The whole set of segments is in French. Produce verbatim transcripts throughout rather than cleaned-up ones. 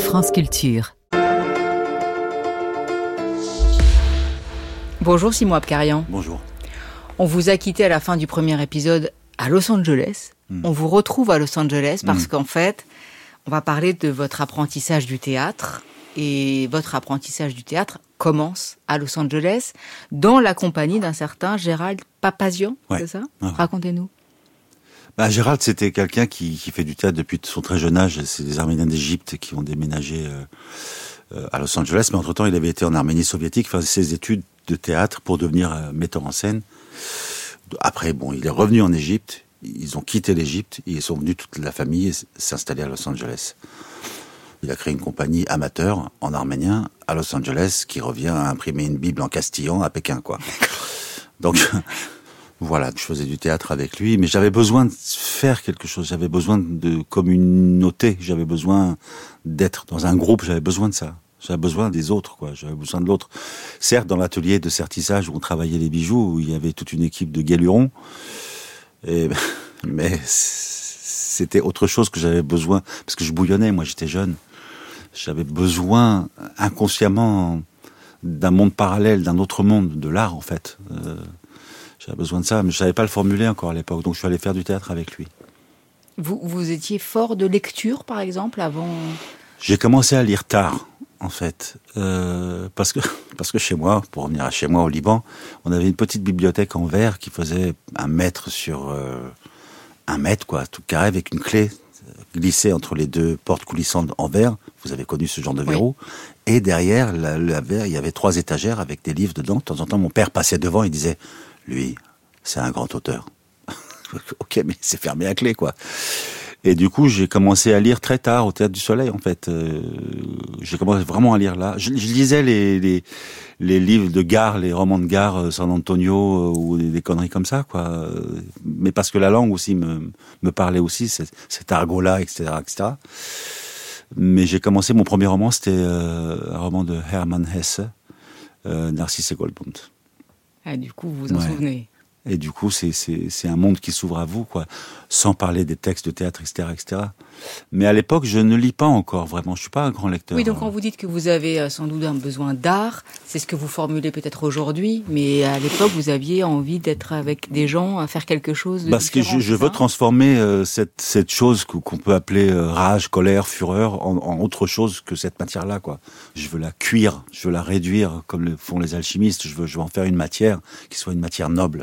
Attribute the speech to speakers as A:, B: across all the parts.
A: France Culture.
B: Bonjour Simon Abkarian.
C: Bonjour.
B: On vous a quitté à la fin du premier épisode à Los Angeles. Mmh. On vous retrouve à Los Angeles parce mmh. qu'en fait, on va parler de votre apprentissage du théâtre. Et votre apprentissage du théâtre commence à Los Angeles dans la compagnie d'un certain Gérald Papazian, ouais. c'est ça ouais. Racontez-nous.
C: Bah, Gérald, c'était quelqu'un qui, qui fait du théâtre depuis son très jeune âge. C'est des Arméniens d'Égypte qui ont déménagé euh, euh, à Los Angeles. Mais entre-temps, il avait été en Arménie soviétique, faire ses études de théâtre pour devenir euh, metteur en scène. Après, bon, il est revenu en Égypte. Ils ont quitté l'Égypte. Ils sont venus toute la famille s'installer à Los Angeles. Il a créé une compagnie amateur en arménien à Los Angeles qui revient à imprimer une Bible en castillan à Pékin, quoi. Donc... Voilà, je faisais du théâtre avec lui, mais j'avais besoin de faire quelque chose, j'avais besoin de communauté, j'avais besoin d'être dans un groupe, j'avais besoin de ça. J'avais besoin des autres, quoi, j'avais besoin de l'autre. Certes, dans l'atelier de sertissage où on travaillait les bijoux, où il y avait toute une équipe de guélurons, et, mais c'était autre chose que j'avais besoin, parce que je bouillonnais, moi j'étais jeune. J'avais besoin, inconsciemment, d'un monde parallèle, d'un autre monde, de l'art, en fait. Euh, J'avais besoin de ça, mais je savais pas le formuler encore à l'époque, donc je suis allé faire du théâtre avec lui.
B: Vous, vous étiez fort de lecture, par exemple, avant...
C: J'ai commencé à lire tard, en fait, euh, parce que parce que chez moi, pour revenir à chez moi au Liban, on avait une petite bibliothèque en verre qui faisait un mètre sur euh, un mètre, quoi, tout carré, avec une clé glissée entre les deux portes coulissantes en verre. Vous avez connu ce genre de verrou. Oui. Et derrière la, la verre, il y avait trois étagères avec des livres dedans. De temps en temps, mon père passait devant, il disait... Lui, c'est un grand auteur. Ok, mais c'est fermé à clé, quoi. Et du coup, j'ai commencé à lire très tard au Théâtre du Soleil, en fait. Euh, j'ai commencé vraiment à lire là. Je, je lisais les, les, les livres de gare, les romans de gare, euh, San Antonio, euh, ou des, des conneries comme ça, quoi. Euh, mais parce que la langue aussi me, me parlait aussi, cet, cet argot-là, et cetera, et cetera. Mais j'ai commencé, mon premier roman, c'était euh, un roman de Hermann Hesse, euh, Narcisse et Goldbund.
B: Ah, du coup, vous vous en
C: ouais.
B: souvenez.
C: Et du coup, c'est, c'est, c'est un monde qui s'ouvre à vous, quoi. Sans parler des textes de théâtre, et cetera, et cetera. Mais à l'époque, je ne lis pas encore, vraiment. Je suis pas un grand lecteur.
B: Oui, donc quand vous dites que vous avez sans doute un besoin d'art, c'est ce que vous formulez peut-être aujourd'hui, mais à l'époque, vous aviez envie d'être avec des gens, à faire quelque chose de
C: Parce que je, je veux transformer euh, cette, cette chose qu'on peut appeler euh, rage, colère, fureur, en, en autre chose que cette matière-là, quoi. Je veux la cuire, je veux la réduire, comme le font les alchimistes. Je veux, je veux en faire une matière qui soit une matière noble.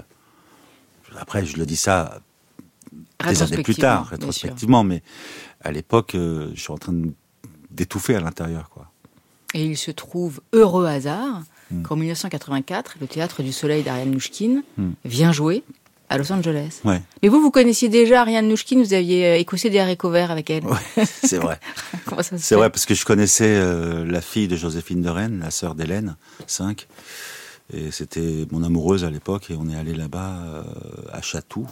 C: Après, je le dis ça des années plus tard, rétrospectivement, mais à l'époque, euh, je suis en train d'étouffer à l'intérieur, quoi.
B: Et il se trouve, heureux hasard, mm. qu'en dix-neuf cent quatre-vingt-quatre, le Théâtre du Soleil d'Ariane Mnouchkine mm. vient jouer à Los Angeles.
C: Ouais.
B: Mais vous, vous connaissiez déjà Ariane Mnouchkine, vous aviez écossé des haricots verts avec elle.
C: Ouais, c'est vrai.
B: Comment ça se
C: C'est
B: fait
C: vrai, parce que je connaissais euh, la fille de Joséphine de Rennes, la sœur d'Hélène, cinq. Et c'était mon amoureuse à l'époque, et on est allé là-bas euh, à Chatou.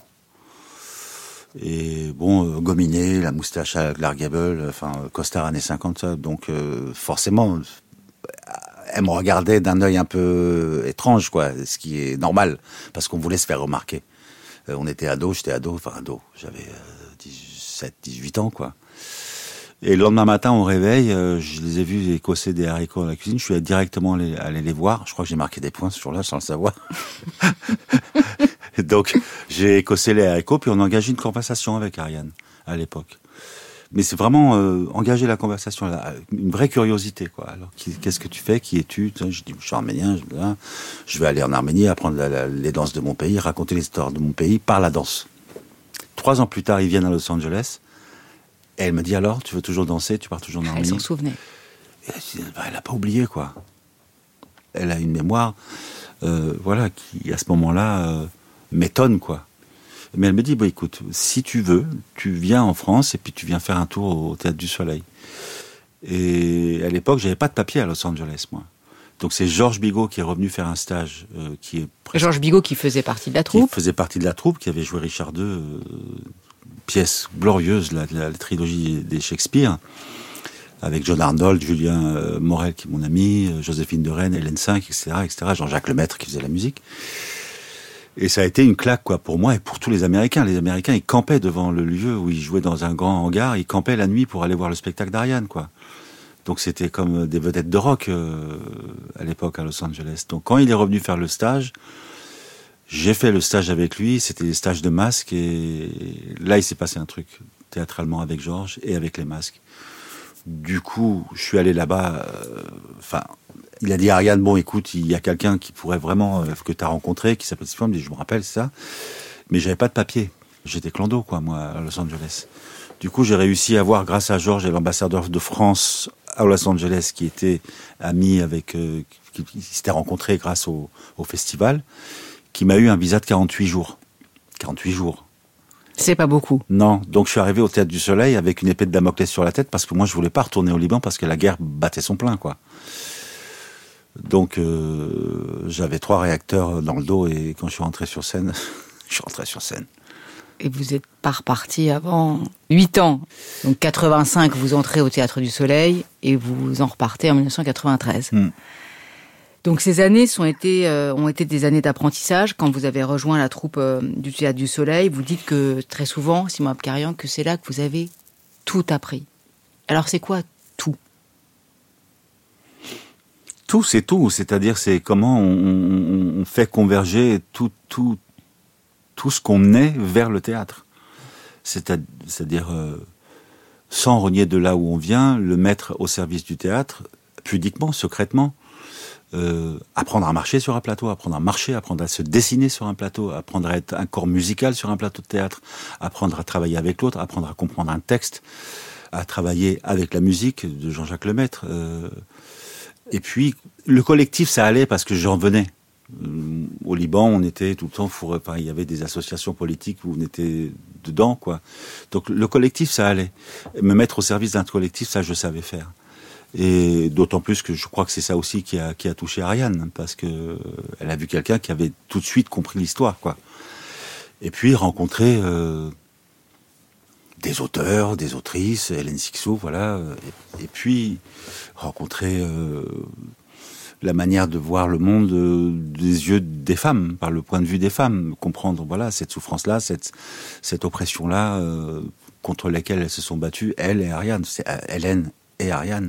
C: Et bon, euh, gominé, la moustache à Clark Gable, enfin, costard années cinquante, ça. Donc euh, forcément, elle me regardait d'un œil un peu étrange, quoi, ce qui est normal, parce qu'on voulait se faire remarquer. Euh, on était ados, j'étais ado, enfin ado, j'avais euh, dix-sept, dix-huit ans, quoi. Et le lendemain matin, au réveil, euh, je les ai vus écosser des haricots dans la cuisine. Je suis allé directement allé, allé les voir. Je crois que j'ai marqué des points ce jour-là, sans le savoir. Donc, j'ai écossé les haricots, puis on a engagé une conversation avec Ariane, à l'époque. Mais c'est vraiment euh, engager la conversation, là, une vraie curiosité, quoi. Alors, qu'est-ce que tu fais? Qui es-tu? Je dis, je suis arménien, je, je vais aller en Arménie, apprendre la, la, les danses de mon pays, raconter l'histoire de mon pays par la danse. Trois ans plus tard, ils viennent à Los Angeles. Et elle me dit alors, tu veux toujours danser, tu pars toujours en Arménie.
B: Elle s'en souvenait.
C: Et elle, bah, elle a pas oublié, quoi. Elle a une mémoire, euh, voilà, qui à ce moment-là euh, m'étonne, quoi. Mais elle me dit, bah écoute, si tu veux, tu viens en France et puis tu viens faire un tour au Théâtre du Soleil. Et à l'époque, j'avais pas de papier à Los Angeles, moi. Donc c'est Georges Bigot qui est revenu faire un stage, euh, qui est presque...
B: Georges Bigot qui faisait partie de la troupe.
C: Qui faisait partie de la troupe, qui avait joué Richard deux. Euh, pièce glorieuse, la, la, la trilogie des Shakespeare, avec John Arnold, Julien euh, Morel, qui est mon ami, euh, Joséphine de Rennes, Hélène cinq, et cetera, et cetera, Jean-Jacques Lemaître qui faisait la musique. Et ça a été une claque, quoi, pour moi et pour tous les Américains. Les Américains, ils campaient devant le lieu où ils jouaient dans un grand hangar, ils campaient la nuit pour aller voir le spectacle d'Ariane, quoi. Donc c'était comme des vedettes de rock euh, à l'époque à Los Angeles. Donc quand il est revenu faire le stage, j'ai fait le stage avec lui, c'était des stages de masques, et là il s'est passé un truc théâtralement avec Georges et avec les masques. Du coup, je suis allé là-bas, enfin, euh, il a dit à Ariane, bon écoute, il y a quelqu'un qui pourrait vraiment, euh, que tu as rencontré, qui s'appelle Stephen, je me rappelle, c'est ça, mais j'avais pas de papier. J'étais clando, quoi, moi, à Los Angeles. Du coup, j'ai réussi à voir, grâce à Georges et l'ambassadeur de France à Los Angeles, qui était ami avec, euh, qui, qui s'était rencontré grâce au, au festival, qui m'a eu un visa de quarante-huit jours. quarante-huit jours.
B: C'est pas beaucoup.
C: Non, donc je suis arrivé au Théâtre du Soleil avec une épée de Damoclès sur la tête, parce que moi, je voulais pas retourner au Liban, parce que la guerre battait son plein, quoi. Donc, euh, j'avais trois réacteurs dans le dos, et quand je suis rentré sur scène, je suis rentré sur scène.
B: Et vous n'êtes pas reparti avant huit ans. Donc quatre-vingt-cinq, vous entrez au Théâtre du Soleil et vous en repartez en mille neuf cent quatre-vingt-treize. Mm. Donc ces années sont été, euh, ont été des années d'apprentissage. Quand vous avez rejoint la troupe euh, du Théâtre du Soleil, vous dites que très souvent, Simon Abkarian, que c'est là que vous avez tout appris. Alors c'est quoi tout ?
C: Tout, c'est tout. C'est-à-dire, c'est comment on, on, on fait converger tout, tout, tout ce qu'on est vers le théâtre. C'est-à-dire, euh, sans renier de là où on vient, le mettre au service du théâtre, pudiquement, secrètement, euh, apprendre à marcher sur un plateau, apprendre à marcher, apprendre à se dessiner sur un plateau, apprendre à être un corps musical sur un plateau de théâtre, apprendre à travailler avec l'autre, apprendre à comprendre un texte, à travailler avec la musique de Jean-Jacques Lemaître. Euh, et puis, le collectif, ça allait parce que j'en venais. Au Liban, on était tout le temps fourré. Enfin, il y avait des associations politiques où on était dedans, quoi. Donc le collectif, ça allait. Me mettre au service d'un collectif, ça, je savais faire. Et d'autant plus que je crois que c'est ça aussi qui a, qui a touché Ariane, parce que elle a vu quelqu'un qui avait tout de suite compris l'histoire, quoi. Et puis rencontrer euh, des auteurs, des autrices, Hélène Sixou, voilà. Et, et puis rencontrer euh, la manière de voir le monde euh, des yeux des femmes, par le point de vue des femmes, comprendre voilà cette souffrance-là, cette cette oppression-là euh, contre laquelle elles se sont battues, elle et Ariane, c'est Hélène et Ariane,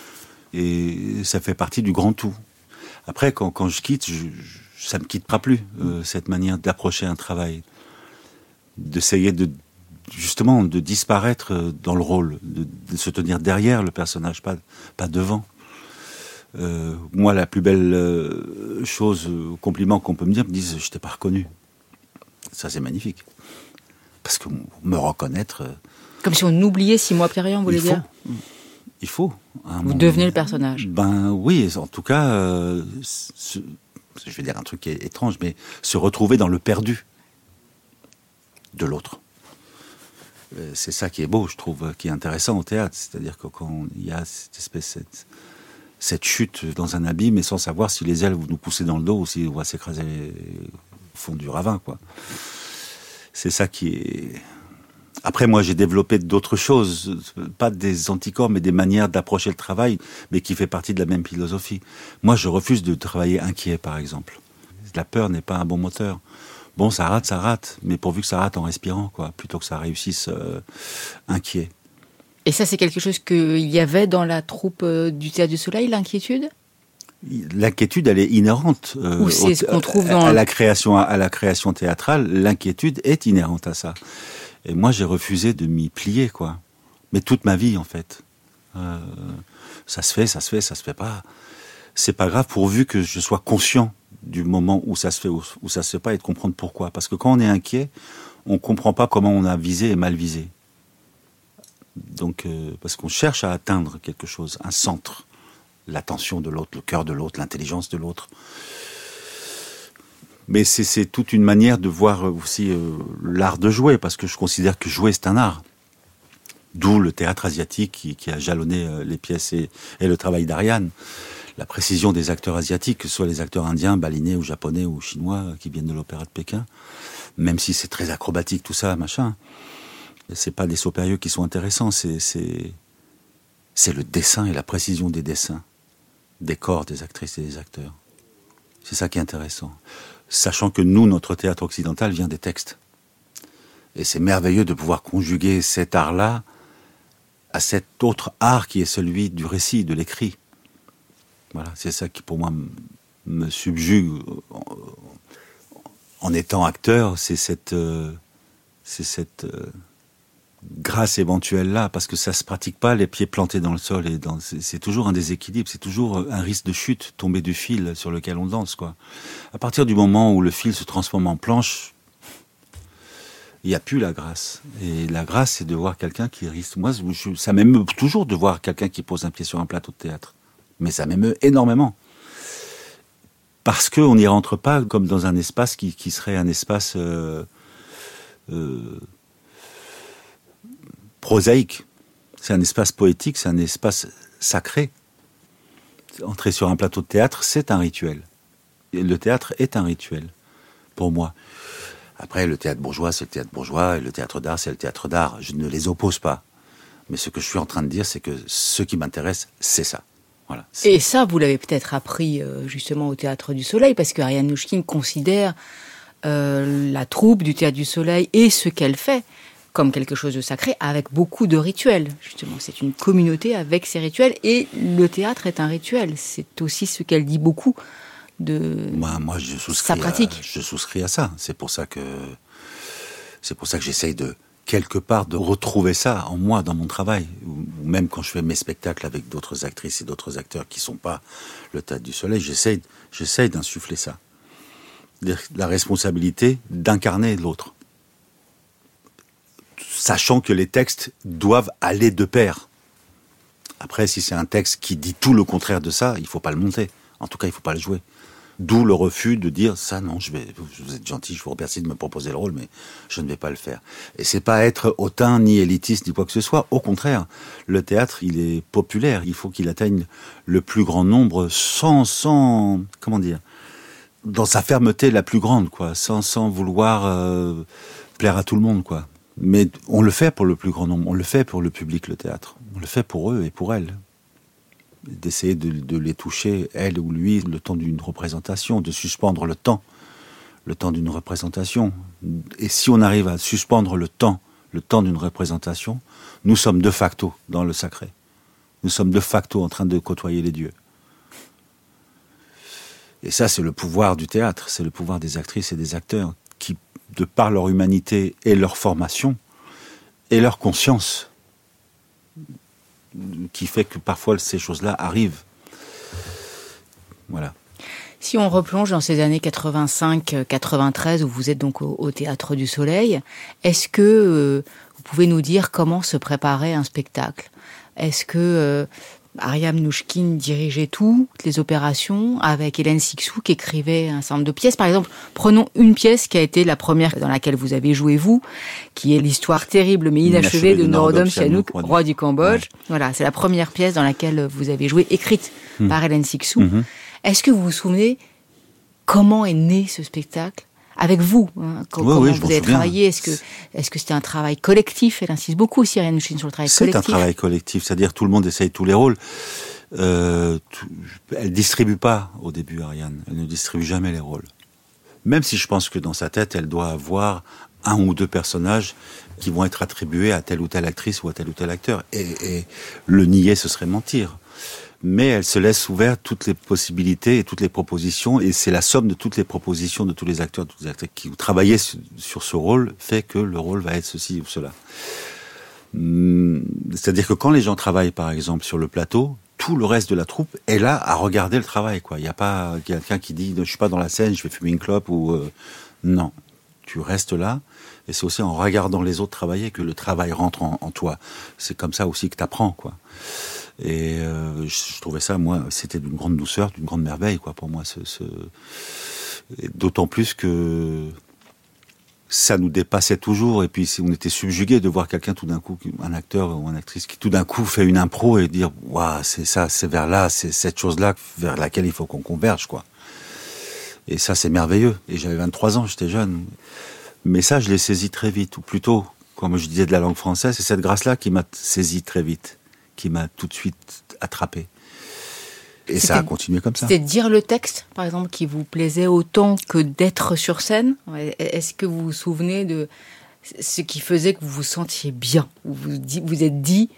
C: et ça fait partie du grand tout. Après, quand quand je quitte, je, je, ça me quittera plus euh, cette manière d'approcher un travail, d'essayer de justement de disparaître dans le rôle, de, de se tenir derrière le personnage, pas pas devant. Euh, moi, la plus belle euh, chose, euh, compliment qu'on peut me dire, me disent, je t'ai pas reconnu. Ça, c'est magnifique. Parce que me reconnaître... Euh,
B: Comme si on oubliait Simon Abkarian, vous voulez dire ?
C: Il faut.
B: Vous moment, devenez le personnage.
C: Ben oui, en tout cas, euh, ce, je vais dire un truc qui est étrange, mais se retrouver dans le perdu de l'autre. Euh, c'est ça qui est beau, je trouve, qui est intéressant au théâtre. C'est-à-dire que quand il y a cette espèce... Cette, cette chute dans un abîme, mais sans savoir si les ailes vont nous pousser dans le dos ou si on va s'écraser au fond du ravin, quoi. C'est ça qui est... Après, moi, j'ai développé d'autres choses, pas des anticorps, mais des manières d'approcher le travail, mais qui fait partie de la même philosophie. Moi, je refuse de travailler inquiet, par exemple. La peur n'est pas un bon moteur. Bon, ça rate, ça rate, mais pourvu que ça rate en respirant, quoi, plutôt que ça réussisse euh, inquiet.
B: Et ça, c'est quelque chose qu'il y avait dans la troupe du Théâtre du Soleil, l'inquiétude ?
C: L'inquiétude, elle est inhérente euh,
B: Ou c'est ce qu'on trouve dans...
C: à la création, à la création théâtrale. L'inquiétude est inhérente à ça. Et moi, j'ai refusé de m'y plier, quoi. Mais toute ma vie, en fait. Euh, ça se fait, ça se fait, ça se fait pas. C'est pas grave, pourvu que je sois conscient du moment où ça se fait, où, où ça se fait pas, et de comprendre pourquoi. Parce que quand on est inquiet, on comprend pas comment on a visé et mal visé. Donc, euh, parce qu'on cherche à atteindre quelque chose, un centre, l'attention de l'autre, le cœur de l'autre, l'intelligence de l'autre. Mais c'est, c'est toute une manière de voir aussi euh, l'art de jouer, parce que je considère que jouer, c'est un art. D'où le théâtre asiatique qui, qui a jalonné euh, les pièces et, et le travail d'Ariane. La précision des acteurs asiatiques, que ce soit les acteurs indiens, balinais ou japonais ou chinois euh, qui viennent de l'opéra de Pékin, même si c'est très acrobatique tout ça, machin. C'est pas des sauts périlleux qui sont intéressants, c'est, c'est, c'est le dessin et la précision des dessins, des corps des actrices et des acteurs. C'est ça qui est intéressant. Sachant que nous, notre théâtre occidental vient des textes. Et c'est merveilleux de pouvoir conjuguer cet art-là à cet autre art qui est celui du récit, de l'écrit. Voilà, c'est ça qui pour moi m- me subjugue en, en étant acteur, c'est cette, euh, c'est cette euh, grâce éventuelle là, parce que ça se pratique pas les pieds plantés dans le sol et dans, c'est, c'est toujours un déséquilibre, c'est toujours un risque de chute, tomber du fil sur lequel on danse, quoi. À partir du moment où le fil se transforme en planche, il n'y a plus la grâce. Et la grâce, c'est de voir quelqu'un qui risque. Moi, je, ça m'émeut toujours de voir quelqu'un qui pose un pied sur un plateau de théâtre. Mais ça m'émeut énormément. Parce qu'on n'y rentre pas comme dans un espace qui, qui serait un espace euh, euh, prosaïque. C'est un espace poétique, c'est un espace sacré. Entrer sur un plateau de théâtre, c'est un rituel. Et le théâtre est un rituel, pour moi. Après, le théâtre bourgeois, c'est le théâtre bourgeois, et le théâtre d'art, c'est le théâtre d'art. Je ne les oppose pas. Mais ce que je suis en train de dire, c'est que ce qui m'intéresse, c'est ça. Voilà. C'est...
B: Et ça, vous l'avez peut-être appris euh, justement au Théâtre du Soleil, parce que Ariane Mnouchkine considère euh, la troupe du Théâtre du Soleil et ce qu'elle fait comme quelque chose de sacré, avec beaucoup de rituels. Justement, c'est une communauté avec ses rituels, et le théâtre est un rituel. C'est aussi ce qu'elle dit beaucoup de
C: moi, moi, je souscris
B: sa pratique.
C: À, je souscris à ça. C'est pour ça que c'est pour ça que j'essaye de quelque part de retrouver ça en moi dans mon travail, ou même quand je fais mes spectacles avec d'autres actrices et d'autres acteurs qui sont pas le Théâtre du Soleil, j'essaye, j'essaye d'insuffler ça, la responsabilité d'incarner l'autre, sachant que les textes doivent aller de pair. Après, si c'est un texte qui dit tout le contraire de ça, il faut pas le monter. En tout cas, il faut pas le jouer. D'où le refus de dire ça, non, je vais, vous êtes gentil, je vous remercie de me proposer le rôle, mais je ne vais pas le faire. Et c'est pas être hautain, ni élitiste, ni quoi que ce soit. Au contraire, le théâtre, il est populaire. Il faut qu'il atteigne le plus grand nombre sans, sans, comment dire, dans sa fermeté la plus grande, quoi, sans, sans vouloir euh, plaire à tout le monde, quoi. Mais on le fait pour le plus grand nombre. On le fait pour le public, le théâtre. On le fait pour eux et pour elles. D'essayer de, de les toucher, elle ou lui, le temps d'une représentation, de suspendre le temps, le temps d'une représentation. Et si on arrive à suspendre le temps, le temps d'une représentation, nous sommes de facto dans le sacré. Nous sommes de facto en train de côtoyer les dieux. Et ça, c'est le pouvoir du théâtre, c'est le pouvoir des actrices et des acteurs qui, de par leur humanité et leur formation, et leur conscience, qui fait que parfois ces choses-là arrivent. Voilà.
B: Si on replonge dans ces années quatre-vingt-cinq quatre-vingt-treize, où vous êtes donc au, au Théâtre du Soleil, est-ce que euh, vous pouvez nous dire comment se préparait un spectacle ? Est-ce que euh, Ariane Mnouchkine dirigeait toutes les opérations avec Hélène Sixou qui écrivait un certain nombre de pièces. Par exemple, prenons une pièce qui a été la première dans laquelle vous avez joué vous, qui est l'histoire terrible mais inachevée de Norodom Sihanouk, roi du Cambodge. Ouais. Voilà, c'est la première pièce dans laquelle vous avez joué, écrite mmh. par Hélène Sixou. Mmh. Est-ce que vous vous souvenez comment est né ce spectacle ? Avec vous, hein, comment
C: oui, oui,
B: vous avez travaillé, est-ce que est-ce que c'était un travail collectif ? Elle insiste beaucoup aussi, Ariane Mnouchkine, sur le travail
C: c'est
B: collectif.
C: C'est un travail collectif, c'est-à-dire tout le monde essaye tous les rôles. Euh, tout, elle distribue pas au début, Ariane. Elle ne distribue jamais les rôles. Même si je pense que dans sa tête, elle doit avoir un ou deux personnages qui vont être attribués à telle ou telle actrice ou à tel ou tel acteur. Et, et le nier, ce serait mentir. Mais elle se laisse ouverte toutes les possibilités et toutes les propositions, et c'est la somme de toutes les propositions de tous les acteurs, de tous les acteurs qui ont travaillé sur, sur ce rôle, fait que le rôle va être ceci ou cela. C'est-à-dire que quand les gens travaillent, par exemple, sur le plateau, tout le reste de la troupe est là à regarder le travail, quoi. Il n'y a pas quelqu'un qui dit « je suis pas dans la scène, je vais fumer une clope » ou euh, non. Tu restes là, et c'est aussi en regardant les autres travailler que le travail rentre en, en toi. C'est comme ça aussi que tu apprends, quoi. Et euh, je, je trouvais ça, moi, c'était d'une grande douceur, d'une grande merveille, quoi, pour moi. Ce, ce... Et d'autant plus que ça nous dépassait toujours, et puis on était subjugués de voir quelqu'un tout d'un coup, un acteur ou une actrice qui tout d'un coup fait une impro et dire « waouh, c'est ça, c'est vers là, c'est cette chose-là vers laquelle il faut qu'on converge, quoi ». Et ça, c'est merveilleux. Et j'avais vingt-trois ans, j'étais jeune. Mais ça, je l'ai saisi très vite, ou plutôt, comme je disais de la langue française, c'est cette grâce-là qui m'a saisi très vite, qui m'a tout de suite attrapé. Et c'était, ça a continué comme ça.
B: C'était dire le texte, par exemple, qui vous plaisait autant que d'être sur scène. Est-ce que vous vous souvenez de ce qui faisait que vous vous sentiez bien ? Vous vous, vous êtes dit,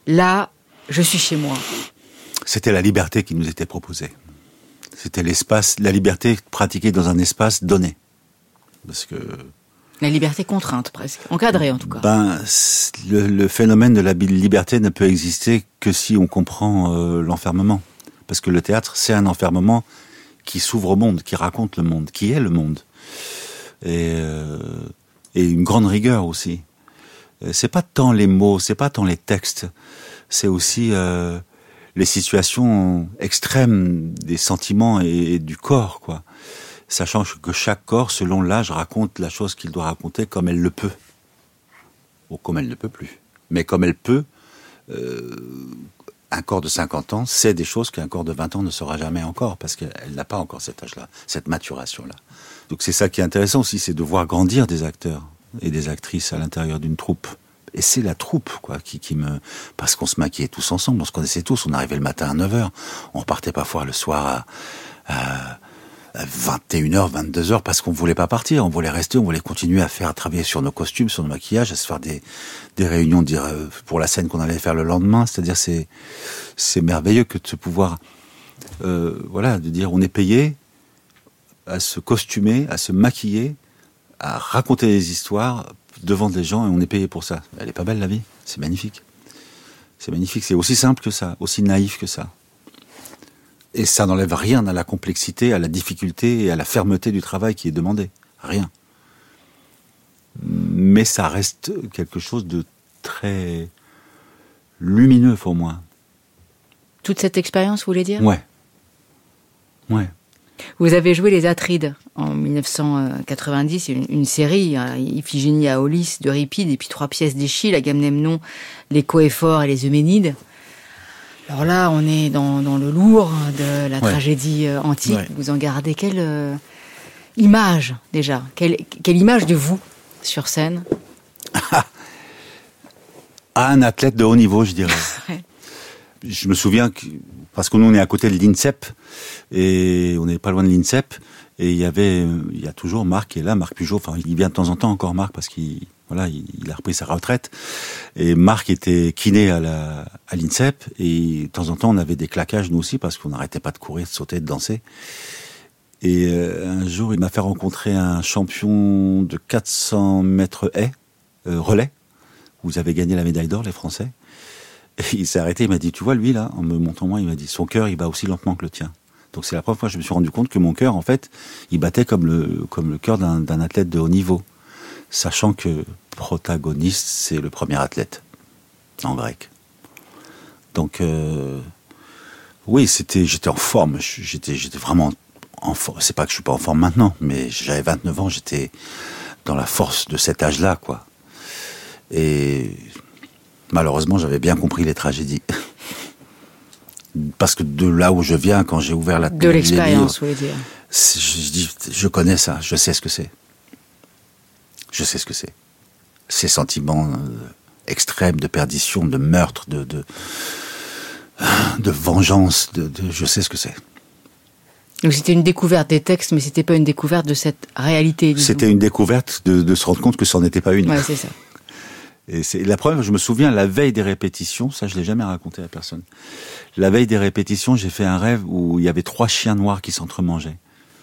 B: là, je suis chez moi.
C: C'était la liberté qui nous était proposée. C'était l'espace, la liberté pratiquée dans un espace donné. Parce que...
B: La liberté contrainte, presque. Encadrée, en tout cas.
C: Ben, le, le phénomène de la liberté ne peut exister que si on comprend euh, l'enfermement. Parce que le théâtre, c'est un enfermement qui s'ouvre au monde, qui raconte le monde, qui est le monde. Et, euh, et une grande rigueur aussi. C'est pas tant les mots, c'est pas tant les textes, c'est aussi euh, les situations extrêmes des sentiments et, et du corps, quoi. Sachant que chaque corps, selon l'âge, raconte la chose qu'il doit raconter comme elle le peut. Ou comme elle ne peut plus. Mais comme elle peut, euh, un corps de cinquante ans sait des choses qu'un corps de vingt ans ne saura jamais encore, parce qu'elle n'a pas encore cet âge-là, cette maturation-là. Donc c'est ça qui est intéressant aussi, c'est de voir grandir des acteurs et des actrices à l'intérieur d'une troupe. Et c'est la troupe, quoi, qui, qui me... Parce qu'on se maquillait tous ensemble, on se connaissait tous, on arrivait le matin à neuf heures, on repartait parfois le soir à, à, à vingt et une heures, vingt-deux heures, parce qu'on voulait pas partir, on voulait rester, on voulait continuer à faire, à travailler sur nos costumes, sur nos maquillages, à se faire des, des réunions dire, pour la scène qu'on allait faire le lendemain. C'est-à-dire, c'est, c'est merveilleux que de se pouvoir, euh, voilà, de dire, on est payé à se costumer, à se maquiller, à raconter des histoires devant des gens, et on est payé pour ça. Elle est pas belle, la vie. C'est magnifique. C'est magnifique. C'est aussi simple que ça, aussi naïf que ça. Et ça n'enlève rien à la complexité, à la difficulté et à la fermeté du travail qui est demandé. Rien. Mais ça reste quelque chose de très lumineux pour moi.
B: Toute cette expérience, vous voulez dire ?
C: Ouais. Ouais.
B: Vous avez joué Les Atrides en dix-neuf cent quatre-vingt-dix, une, une série, Iphigénie à Aulis d'Euripide, et puis trois pièces d'Échille, Agamemnon, les Coéphores et les Euménides. Alors là, on est dans, dans le lourd de la ouais. tragédie antique. Ouais. Vous en gardez quelle euh, image, déjà ? Quelle, quelle image de vous, sur scène ?
C: À un athlète de haut niveau, je dirais. Ouais. Je me souviens que, parce que nous, on est à côté de l'INSEP, et on n'est pas loin de l'INSEP, et il y avait, il y a toujours Marc qui est là, Marc Pujol, enfin, il vient de temps en temps encore, Marc, parce qu'il, voilà, il, il a repris sa retraite, et Marc était kiné à la, à l'INSEP, et de temps en temps, on avait des claquages, nous aussi, parce qu'on n'arrêtait pas de courir, de sauter, de danser. Et euh, un jour, il m'a fait rencontrer un champion de quatre cents mètres haies, euh, relais, où vous avez gagné la médaille d'or, les Français. Et il s'est arrêté, il m'a dit, tu vois, lui, là, en me montrant moi, il m'a dit, son cœur, il bat aussi lentement que le tien. Donc c'est la première fois que je me suis rendu compte que mon cœur, en fait, il battait comme le, comme le cœur d'un, d'un athlète de haut niveau. Sachant que protagoniste, c'est le premier athlète, en grec. Donc, euh, oui, c'était, j'étais en forme, j'étais, j'étais vraiment en forme. C'est pas que je suis pas en forme maintenant, mais j'avais vingt-neuf ans, j'étais dans la force de cet âge-là, quoi. Et malheureusement, j'avais bien compris les tragédies. Parce que de là où je viens, quand j'ai ouvert la...
B: De l'expérience, vous voulez dire.
C: Je, je dis, je connais ça, je sais ce que c'est. Je sais ce que c'est. Ces sentiments euh, extrêmes de perdition, de meurtre, de, de, de vengeance, de, de, je sais ce que c'est.
B: Donc c'était une découverte des textes, mais c'était pas une découverte de cette réalité. Disons.
C: C'était une découverte de, de se rendre compte que ça n'en était pas une.
B: Ouais, c'est ça.
C: Et c'est la première, je me souviens, la veille des répétitions, ça je l'ai jamais raconté à personne. La veille des répétitions, j'ai fait un rêve où il y avait trois chiens noirs qui s'entremangeaient.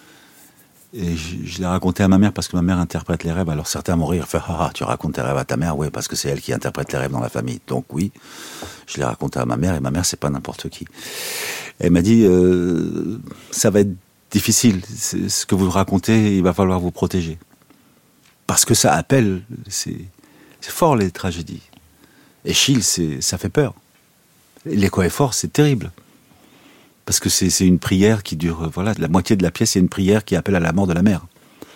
C: Et je, je l'ai raconté à ma mère parce que ma mère interprète les rêves. Alors certains m'ont ri, fait ah, tu racontes tes rêves à ta mère, oui, parce que c'est elle qui interprète les rêves dans la famille. Donc oui, je l'ai raconté à ma mère, et ma mère c'est pas n'importe qui. Elle m'a dit, euh, ça va être difficile, c'est, ce que vous racontez, il va falloir vous protéger. Parce que ça appelle, c'est... C'est fort, les tragédies. Échille, c'est, ça fait peur. Les Coéphores, c'est terrible. Parce que c'est, c'est une prière qui dure... Voilà, la moitié de la pièce, c'est une prière qui appelle à la mort de la mère.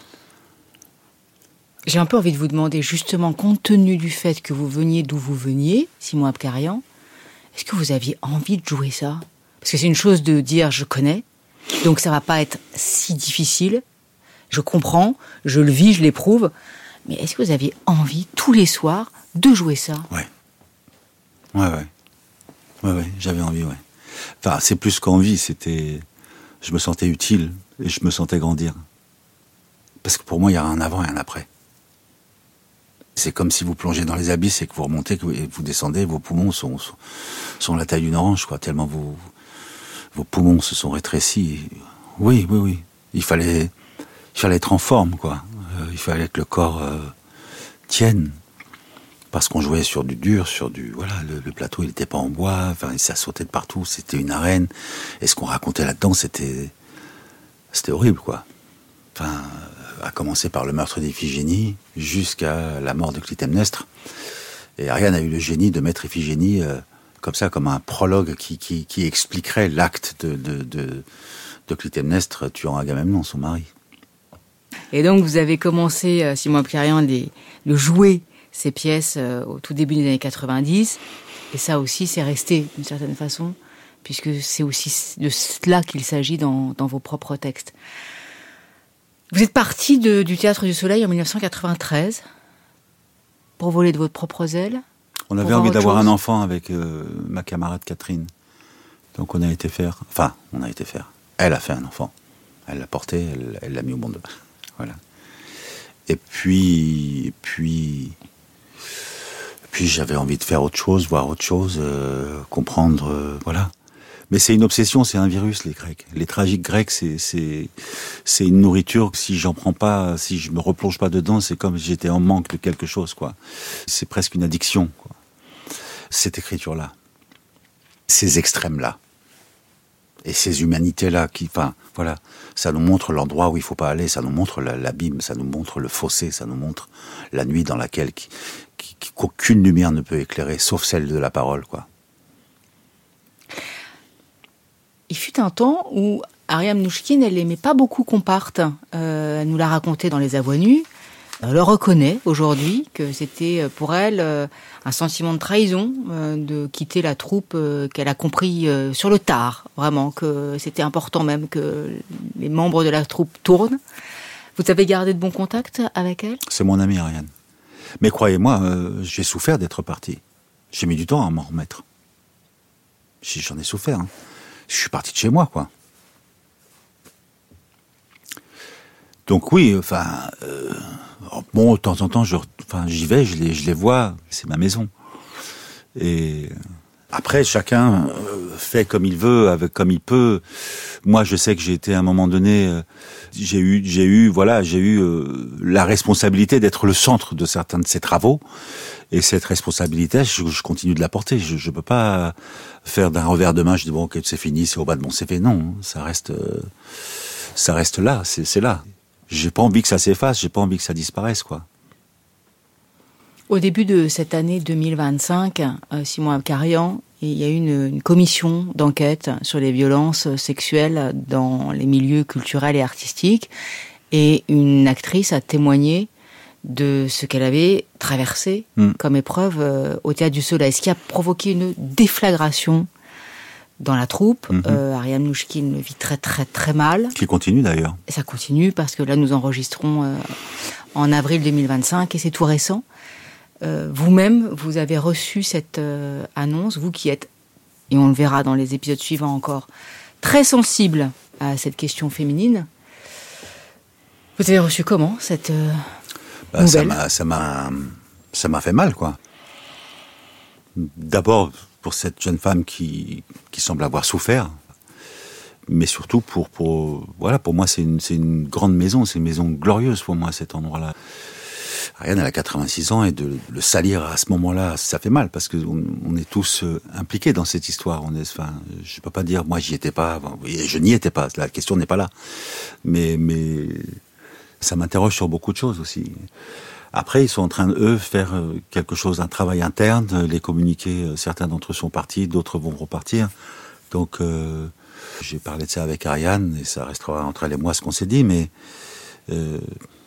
B: J'ai un peu envie de vous demander, justement, compte tenu du fait que vous veniez d'où vous veniez, Simon Abkarian, est-ce que vous aviez envie de jouer ça ? Parce que c'est une chose de dire « je connais », donc ça va pas être si difficile. Je comprends, je le vis, je l'éprouve... Mais est-ce que vous aviez envie, tous les soirs, de jouer ça ?
C: Ouais. Ouais, ouais. Ouais, ouais, j'avais envie, ouais. Enfin, c'est plus qu'envie, c'était... Je me sentais utile et je me sentais grandir. Parce que pour moi, il y a un avant et un après. C'est comme si vous plongez dans les abysses et que vous remontez et vous descendez, vos poumons sont, sont, sont la taille d'une orange, quoi, tellement vos, vos poumons se sont rétrécis. Oui, oui, oui. Il fallait, il fallait être en forme, quoi. Euh, il fallait que le corps euh, tienne. Parce qu'on jouait sur du dur, sur du... Voilà, le, le plateau, il n'était pas en bois, enfin, ça sautait de partout, c'était une arène. Et ce qu'on racontait là-dedans, c'était... C'était horrible, quoi. Enfin, à commencer par le meurtre d'Iphigénie, jusqu'à la mort de Clytemnestre. Et Ariane a eu le génie de mettre Iphigénie euh, comme ça, comme un prologue qui, qui, qui expliquerait l'acte de, de, de, de Clytemnestre tuant Agamemnon, son mari.
B: Et donc, vous avez commencé, euh, Simon Apkarian, les, le jouer ces pièces euh, au tout début des années quatre-vingt-dix. Et ça aussi, c'est resté d'une certaine façon, puisque c'est aussi de cela qu'il s'agit dans, dans vos propres textes. Vous êtes parti de, du Théâtre du Soleil en dix-neuf cent quatre-vingt-treize pour voler de votre propre aile.
C: On avait envie d'avoir un enfant avec euh, ma camarade Catherine. Donc on a été faire... Enfin, on a été faire. Elle a fait un enfant. Elle l'a porté, elle, elle l'a mis au monde. Voilà. Et puis... Et puis... Puis j'avais envie de faire autre chose, voir autre chose, euh, comprendre... Euh, voilà. Mais c'est une obsession, c'est un virus, les Grecs. Les tragiques grecs, c'est, c'est, c'est une nourriture que si j'en prends pas, si je me replonge pas dedans, c'est comme si j'étais en manque de quelque chose, quoi. C'est presque une addiction, quoi. Cette écriture-là. Ces extrêmes-là. Et ces humanités-là qui, enfin, voilà. Ça nous montre l'endroit où il faut pas aller, ça nous montre l'abîme, ça nous montre le fossé, ça nous montre la nuit dans laquelle, qui, qui, qu'aucune lumière ne peut éclairer, sauf celle de la parole, quoi.
B: Il fut un temps où Ariane Mnouchkine, elle n'aimait pas beaucoup qu'on parte. Euh, elle nous l'a raconté dans Les Avoix nues. Elle le reconnaît aujourd'hui que c'était pour elle euh, un sentiment de trahison euh, de quitter la troupe euh, qu'elle a compris euh, sur le tard, vraiment, que c'était important même que les membres de la troupe tournent. Vous avez gardé de bons contacts avec elle ?
C: C'est mon amie Ariane. Mais croyez-moi, euh, j'ai souffert d'être parti. J'ai mis du temps à m'en remettre. J'en ai souffert, hein. Je suis parti de chez moi, quoi. Donc oui, enfin, euh, bon, de temps en temps, je, enfin, j'y vais, je les, je les vois, c'est ma maison. Et après, chacun fait comme il veut, avec comme il peut. Moi, je sais que j'ai été à un moment donné, j'ai eu, j'ai eu, voilà, j'ai eu euh, la responsabilité d'être le centre de certains de ces travaux. Et cette responsabilité, je, je continue de la porter. Je, je peux pas faire d'un revers de main. Je dis bon, ok, c'est fini, c'est au bas de mon C V. Non, ça reste, euh, ça reste là, c'est, c'est là. J'ai pas envie que ça s'efface, j'ai pas envie que ça disparaisse, quoi.
B: Au début de cette année deux mille vingt-cinq, euh, Simon Apkarian, il y a eu une, une commission d'enquête sur les violences sexuelles dans les milieux culturels et artistiques. Et une actrice a témoigné de ce qu'elle avait traversé mmh. comme épreuve euh, au Théâtre du Soleil, ce qui a provoqué une déflagration dans la troupe. Mmh. Euh, Ariane Mnouchkine le vit très très très mal.
C: Qui continue d'ailleurs.
B: Et ça continue parce que là nous enregistrons euh, en avril deux mille vingt-cinq et c'est tout récent. Euh, vous-même, vous avez reçu cette euh, annonce, vous qui êtes, et on le verra dans les épisodes suivants encore, très sensible à cette question féminine. Vous avez reçu comment cette euh,
C: bah, ça m'a, ça m'a, ça m'a fait mal, quoi. D'abord pour cette jeune femme qui qui semble avoir souffert, mais surtout pour pour voilà, pour moi c'est une c'est une grande maison, c'est une maison glorieuse pour moi cet endroit-là. Ariane, elle a quatre-vingt-six ans et de le salir à ce moment-là, ça fait mal parce que on, on est tous euh, impliqués dans cette histoire. On est, enfin, je peux pas dire moi j'y étais pas, enfin, je n'y étais pas. La question n'est pas là, mais mais ça m'interroge sur beaucoup de choses aussi. Après, ils sont en train de eux faire quelque chose, un travail interne, les communiquer. Certains d'entre eux sont partis, d'autres vont repartir. Donc, euh, j'ai parlé de ça avec Ariane et ça restera entre elle et moi ce qu'on s'est dit, mais. Euh,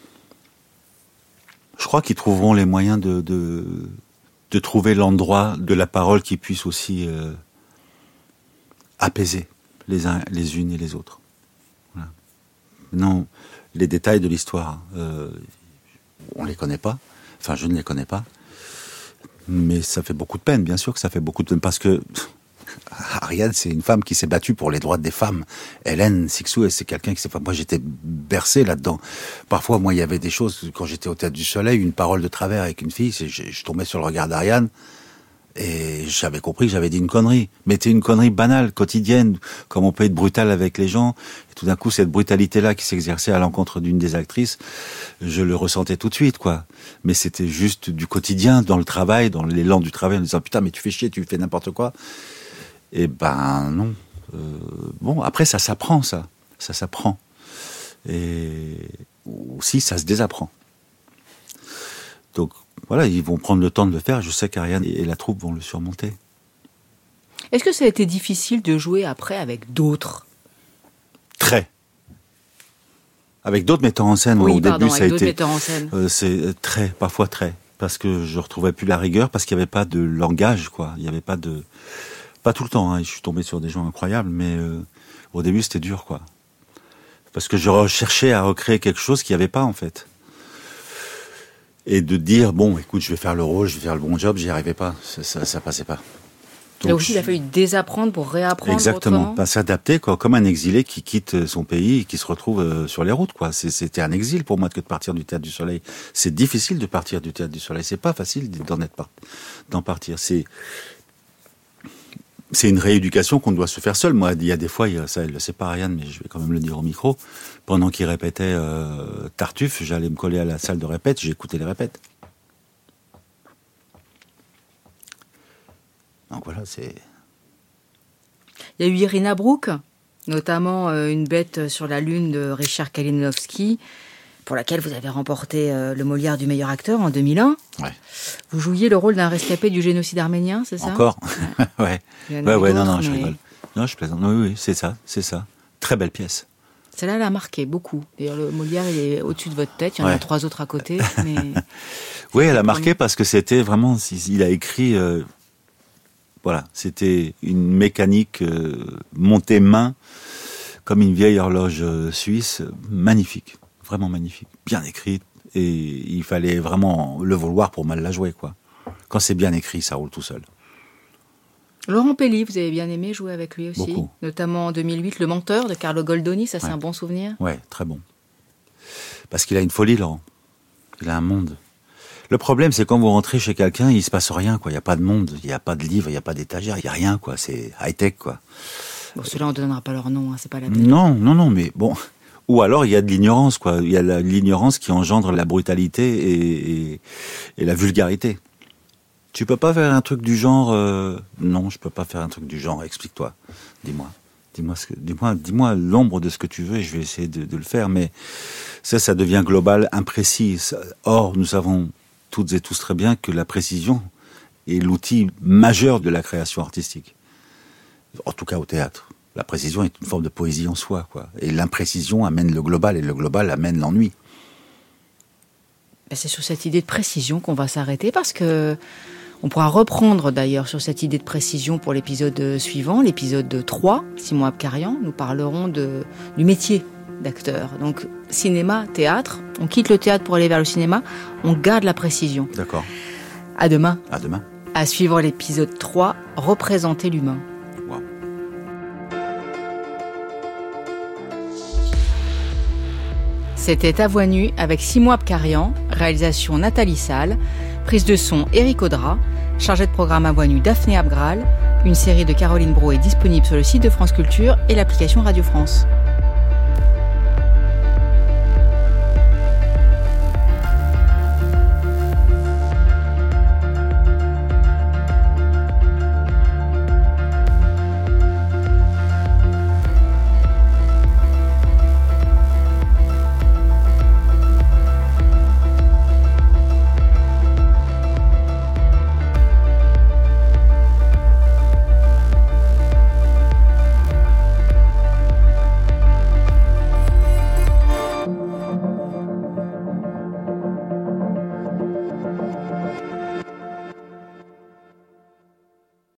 C: Je crois qu'ils trouveront les moyens de, de, de trouver l'endroit de la parole qui puisse aussi euh, apaiser les uns, les unes et les autres. Voilà. Non, les détails de l'histoire, euh, on les connaît pas. Enfin, je ne les connais pas. Mais ça fait beaucoup de peine, bien sûr que ça fait beaucoup de peine, parce que Ariane, c'est une femme qui s'est battue pour les droits des femmes. Hélène Sixou, c'est quelqu'un qui s'est... Moi, j'étais bercé là-dedans. Parfois, moi, il y avait des choses, quand j'étais au Théâtre du Soleil, une parole de travers avec une fille, je, je tombais sur le regard d'Ariane, et j'avais compris que j'avais dit une connerie. Mais c'était une connerie banale, quotidienne, comme on peut être brutal avec les gens. Et tout d'un coup, cette brutalité-là qui s'exerçait à l'encontre d'une des actrices, je le ressentais tout de suite, quoi. Mais c'était juste du quotidien, dans le travail, dans l'élan du travail, en disant, putain, mais tu fais chier, tu fais n'importe quoi. Et ben, non. Euh, bon, après, ça s'apprend, ça. Ça s'apprend. Et aussi, ça se désapprend. Donc, voilà, ils vont prendre le temps de le faire. Je sais qu'Ariane et la troupe vont le surmonter.
B: Est-ce que ça a été difficile de jouer après avec d'autres ?
C: Très. Avec d'autres metteurs en scène.
B: Oui,
C: au
B: pardon,
C: début, ça a
B: avec d'autres
C: été
B: metteurs en scène.
C: Euh, c'est très, parfois très, parce que je retrouvais plus la rigueur, parce qu'il n'y avait pas de langage, quoi. Il n'y avait pas de, pas tout le temps. Hein. Je suis tombé sur des gens incroyables, mais euh, au début, c'était dur, quoi. Parce que je recherchais à recréer quelque chose qu'il n'y avait pas, en fait. Et de dire, bon, écoute, je vais faire le rôle, je vais faire le bon job, j'y arrivais pas, ça, ça, ça passait pas. Donc,
B: là aussi, il a fallu désapprendre pour réapprendre.
C: Exactement, pas s'adapter, quoi, comme un exilé qui quitte son pays et qui se retrouve euh, sur les routes, quoi. C'est, c'était un exil pour moi que de partir du Théâtre du Soleil. C'est difficile de partir du Théâtre du Soleil, c'est pas facile d'en être part, d'en partir. C'est, c'est une rééducation qu'on doit se faire seul. Moi, il y a des fois, il y a, ça, elle le sait pas, Ariane, mais je vais quand même le dire au micro. Pendant qu'il répétait euh, Tartuffe, j'allais me coller à la salle de répète, j'écoutais les répètes. Donc voilà, c'est...
B: Il y a eu Irina Brouk, notamment euh, Une bête sur la lune de Richard Kalinowski, pour laquelle vous avez remporté euh, le Molière du meilleur acteur en deux mille un.
C: Ouais.
B: Vous jouiez le rôle d'un rescapé du génocide arménien, c'est ça ?
C: Encore ? Ouais.
B: Ouais,
C: ouais, ouais, non, non,
B: mais...
C: je rigole. Non, je plaisante. Oui, oui, c'est ça, c'est ça. Très belle pièce.
B: Celle-là, elle a marqué beaucoup. D'ailleurs, le Molière, il est au-dessus de votre tête. Il y en
C: ouais.
B: a trois autres à côté. Mais...
C: oui, elle a marqué parce que c'était vraiment... Il a écrit... Euh, voilà, c'était une mécanique euh, montée main, comme une vieille horloge euh, suisse, magnifique. Vraiment magnifique. Bien écrite. Et il fallait vraiment le vouloir pour mal la jouer, quoi. Quand c'est bien écrit, ça roule tout seul.
B: Laurent Pelli, vous avez bien aimé jouer avec lui aussi.
C: Beaucoup.
B: Notamment en deux mille huit, Le Menteur de Carlo Goldoni, ça c'est
C: ouais.
B: un bon souvenir.
C: Ouais, très bon. Parce qu'il a une folie, Laurent. Il a un monde. Le problème, c'est quand vous rentrez chez quelqu'un, il se passe rien, quoi. Il n'y a pas de monde, il n'y a pas de livre, il n'y a pas d'étagère, il n'y a rien, quoi. C'est high-tech, quoi.
B: Bon, ceux-là, on ne donnera pas leur nom, hein, c'est pas la peine.
C: Non, non, non, mais bon... Ou alors, il y a de l'ignorance, quoi. Il y a la, l'ignorance qui engendre la brutalité et, et, et la vulgarité. Tu peux pas faire un truc du genre... Euh... Non, je peux pas faire un truc du genre. Explique-toi. Dis-moi. Dis-moi, ce que... dis-moi, dis-moi l'ombre de ce que tu veux et je vais essayer de, de le faire. Mais ça, ça devient global, imprécis. Or, nous savons toutes et tous très bien que la précision est l'outil majeur de la création artistique. En tout cas, au théâtre. La précision est une forme de poésie en soi, quoi. Et l'imprécision amène le global, et le global amène l'ennui.
B: C'est sur cette idée de précision qu'on va s'arrêter, parce que on pourra reprendre d'ailleurs sur cette idée de précision pour l'épisode suivant, l'épisode trois, Simon Abkarian. Nous parlerons de, du métier d'acteur. Donc, cinéma, théâtre. On quitte le théâtre pour aller vers le cinéma. On garde la précision.
C: D'accord.
B: À demain.
C: À demain.
B: À suivre l'épisode trois, Représenter l'humain. C'était À Voix nue avec Simon Abkarian, réalisation Nathalie Salle, prise de son Éric Audra, chargé de programme À Voix nue Daphné Abgral. Une série de Caroline Bro est disponible sur le site de France Culture et l'application Radio France.